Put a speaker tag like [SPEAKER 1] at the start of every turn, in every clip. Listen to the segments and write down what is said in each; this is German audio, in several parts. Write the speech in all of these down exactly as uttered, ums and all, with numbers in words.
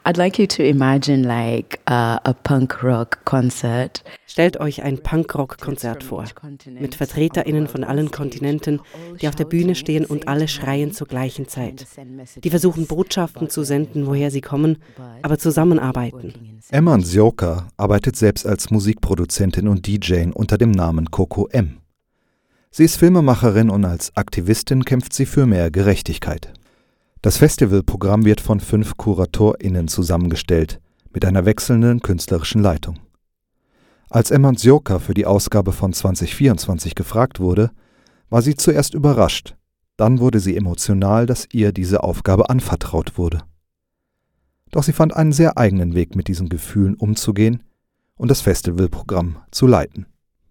[SPEAKER 1] I'd like you to imagine like uh, a punk rock concert.
[SPEAKER 2] Stellt euch ein Punkrock-Konzert vor, mit VertreterInnen von allen Kontinenten, die auf der Bühne stehen und alle schreien zur gleichen Zeit. Die versuchen Botschaften zu senden, woher sie kommen, aber zusammenarbeiten.
[SPEAKER 3] Emma Nzioka arbeitet selbst als Musikproduzentin und D J unter dem Namen Coco M. Sie ist Filmemacherin und als Aktivistin kämpft sie für mehr Gerechtigkeit. Das Festivalprogramm wird von fünf KuratorInnen zusammengestellt, mit einer wechselnden künstlerischen Leitung. Als Emma Nzioka für die Ausgabe von zwanzig vierundzwanzig gefragt wurde, war sie zuerst überrascht. Dann wurde sie emotional, dass ihr diese Aufgabe anvertraut wurde. Doch sie fand einen sehr eigenen Weg, mit diesen Gefühlen umzugehen und das Festivalprogramm zu leiten.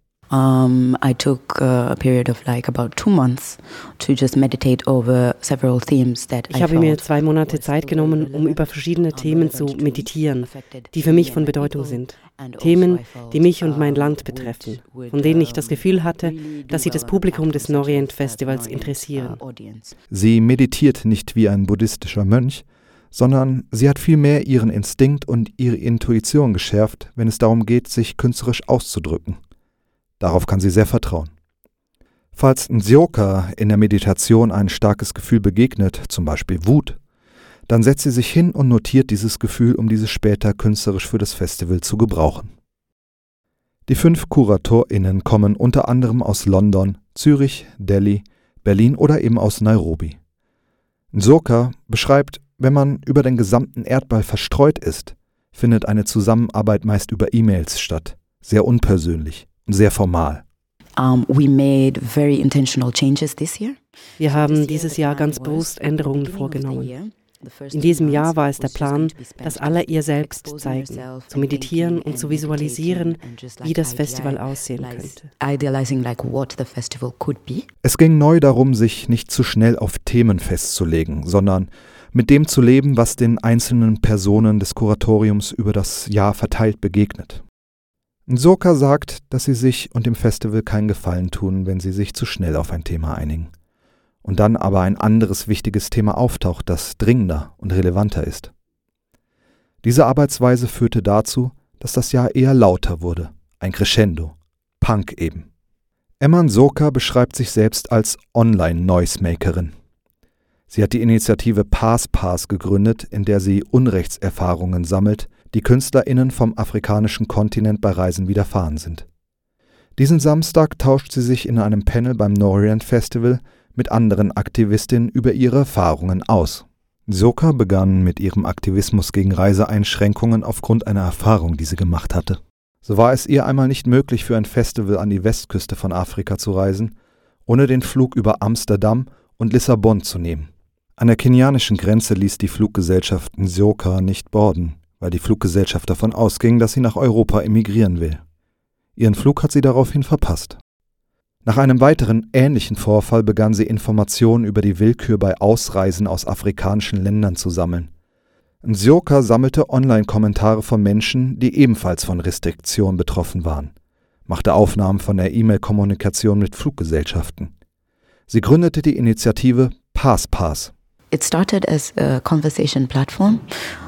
[SPEAKER 1] Um, I took uh, a period of like about two months to just meditate over several themes that I
[SPEAKER 2] Ich habe mir zwei Monate Zeit genommen, um über verschiedene Themen zu meditieren, die für mich von Bedeutung sind. Themen, die mich und mein Land betreffen, von denen ich das Gefühl hatte, dass sie das Publikum des Norient Festivals interessieren.
[SPEAKER 3] Sie meditiert nicht wie ein buddhistischer Mönch, sondern sie hat vielmehr ihren Instinkt und ihre Intuition geschärft, wenn es darum geht, sich künstlerisch auszudrücken. Darauf kann sie sehr vertrauen. Falls Nzioka in der Meditation ein starkes Gefühl begegnet, zum Beispiel Wut, dann setzt sie sich hin und notiert dieses Gefühl, um dieses später künstlerisch für das Festival zu gebrauchen. Die fünf KuratorInnen kommen unter anderem aus London, Zürich, Delhi, Berlin oder eben aus Nairobi. Nzioka beschreibt, wenn man über den gesamten Erdball verstreut ist, findet eine Zusammenarbeit meist über E-Mails statt, sehr unpersönlich. Sehr formal.
[SPEAKER 1] Um, we made very intentional changes this year.
[SPEAKER 2] Wir haben dieses Jahr ganz bewusst Änderungen vorgenommen. In diesem Jahr war es der Plan, dass alle ihr selbst zeigen, zu meditieren und zu visualisieren, wie das Festival aussehen könnte.
[SPEAKER 3] Es ging neu darum, sich nicht zu schnell auf Themen festzulegen, sondern mit dem zu leben, was den einzelnen Personen des Kuratoriums über das Jahr verteilt begegnet. Nzioka sagt, dass sie sich und dem Festival keinen Gefallen tun, wenn sie sich zu schnell auf ein Thema einigen. Und dann aber ein anderes wichtiges Thema auftaucht, das dringender und relevanter ist. Diese Arbeitsweise führte dazu, dass das Jahr eher lauter wurde, ein Crescendo, Punk eben. Emma Nzioka beschreibt sich selbst als Online-Noisemakerin. Sie hat die Initiative Pass Pass gegründet, in der sie Unrechtserfahrungen sammelt, die KünstlerInnen vom afrikanischen Kontinent bei Reisen widerfahren sind. Diesen Samstag tauscht sie sich in einem Panel beim Norient Festival mit anderen Aktivistinnen über ihre Erfahrungen aus. Nzioka begann mit ihrem Aktivismus gegen Reiseeinschränkungen aufgrund einer Erfahrung, die sie gemacht hatte. So war es ihr einmal nicht möglich, für ein Festival an die Westküste von Afrika zu reisen, ohne den Flug über Amsterdam und Lissabon zu nehmen. An der kenianischen Grenze ließ die Fluggesellschaft Nzioka nicht boarden, weil die Fluggesellschaft davon ausging, dass sie nach Europa emigrieren will. Ihren Flug hat sie daraufhin verpasst. Nach einem weiteren ähnlichen Vorfall begann sie Informationen über die Willkür bei Ausreisen aus afrikanischen Ländern zu sammeln. Nzioka sammelte Online-Kommentare von Menschen, die ebenfalls von Restriktionen betroffen waren, machte Aufnahmen von der E-Mail-Kommunikation mit Fluggesellschaften. Sie gründete die Initiative Pass Pass.
[SPEAKER 1] It started as a conversation platform.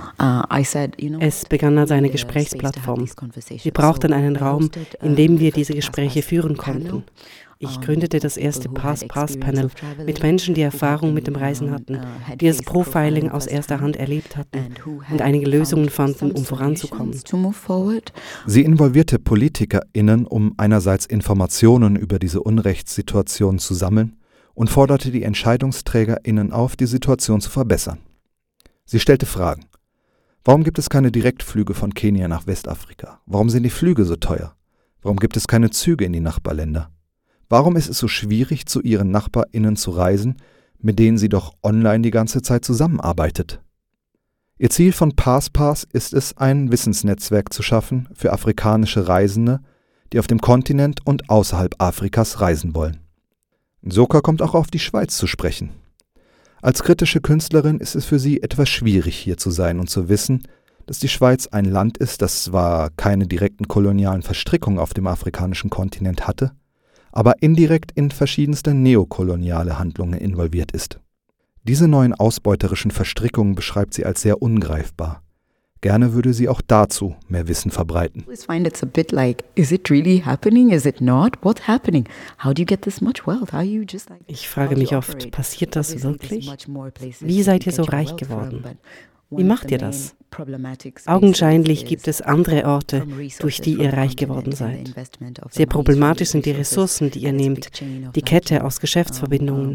[SPEAKER 2] Es begann als eine Gesprächsplattform. Wir brauchten einen Raum, in dem wir diese Gespräche führen konnten. Ich gründete das erste Pass-Pass-Panel mit Menschen, die Erfahrung mit dem Reisen hatten, die das Profiling aus erster Hand erlebt hatten und einige Lösungen fanden, um voranzukommen.
[SPEAKER 3] Sie involvierte PolitikerInnen, um einerseits Informationen über diese Unrechtssituation zu sammeln und forderte die EntscheidungsträgerInnen auf, die Situation zu verbessern. Sie stellte Fragen. Warum gibt es keine Direktflüge von Kenia nach Westafrika? Warum sind die Flüge so teuer? Warum gibt es keine Züge in die Nachbarländer? Warum ist es so schwierig, zu ihren NachbarInnen zu reisen, mit denen sie doch online die ganze Zeit zusammenarbeitet? Ihr Ziel von Pass Pass ist es, ein Wissensnetzwerk zu schaffen für afrikanische Reisende, die auf dem Kontinent und außerhalb Afrikas reisen wollen. Nzioka kommt auch auf die Schweiz zu sprechen. Als kritische Künstlerin ist es für sie etwas schwierig, hier zu sein und zu wissen, dass die Schweiz ein Land ist, das zwar keine direkten kolonialen Verstrickungen auf dem afrikanischen Kontinent hatte, aber indirekt in verschiedenste neokoloniale Handlungen involviert ist. Diese neuen ausbeuterischen Verstrickungen beschreibt sie als sehr ungreifbar, Gerne würde sie auch dazu mehr Wissen verbreiten.
[SPEAKER 1] I find it's a bit like, is it really happening? Is it not? What's happening? How do you get this much wealth? Are you just like?
[SPEAKER 2] Ich frage mich oft, passiert das wirklich? Wie seid ihr so reich geworden? Wie macht ihr das? Augenscheinlich gibt es andere Orte, durch die ihr reich geworden seid. Sehr problematisch sind die Ressourcen, die ihr nehmt, die Kette aus Geschäftsverbindungen.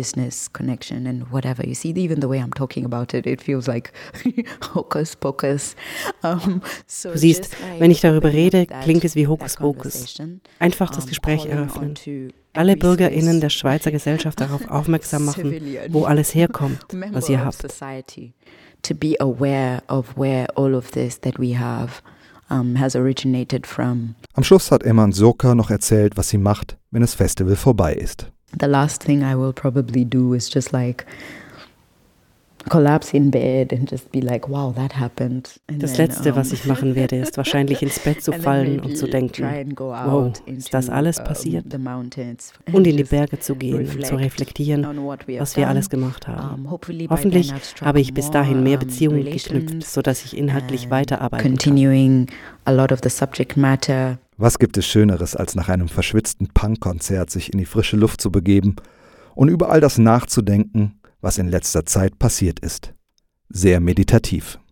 [SPEAKER 2] Du siehst, wenn ich darüber rede, klingt es wie Hokuspokus. Einfach das Gespräch eröffnen. Alle BürgerInnen der Schweizer Gesellschaft darauf aufmerksam machen, wo alles herkommt, was ihr habt.
[SPEAKER 1] To be aware of where all of this that we have um, has originated from.
[SPEAKER 3] Am Schluss hat Eman Soka noch erzählt, was sie macht, wenn das Festival vorbei ist.
[SPEAKER 1] The last thing I will probably do is just like collapse in bed and just be like, wow, that happened. And
[SPEAKER 2] das
[SPEAKER 1] then,
[SPEAKER 2] Letzte,
[SPEAKER 1] um,
[SPEAKER 2] was ich machen werde, ist wahrscheinlich ins Bett zu fallen und zu denken, wow, ist das alles passiert? Und in die Berge zu gehen, zu reflektieren, was wir alles gemacht haben. Hoffentlich habe ich bis dahin mehr Beziehungen geknüpft, sodass ich inhaltlich weiterarbeiten kann.
[SPEAKER 3] Was gibt es Schöneres, als nach einem verschwitzten Punkkonzert sich in die frische Luft zu begeben und über all das nachzudenken, was in letzter Zeit passiert ist. Sehr meditativ.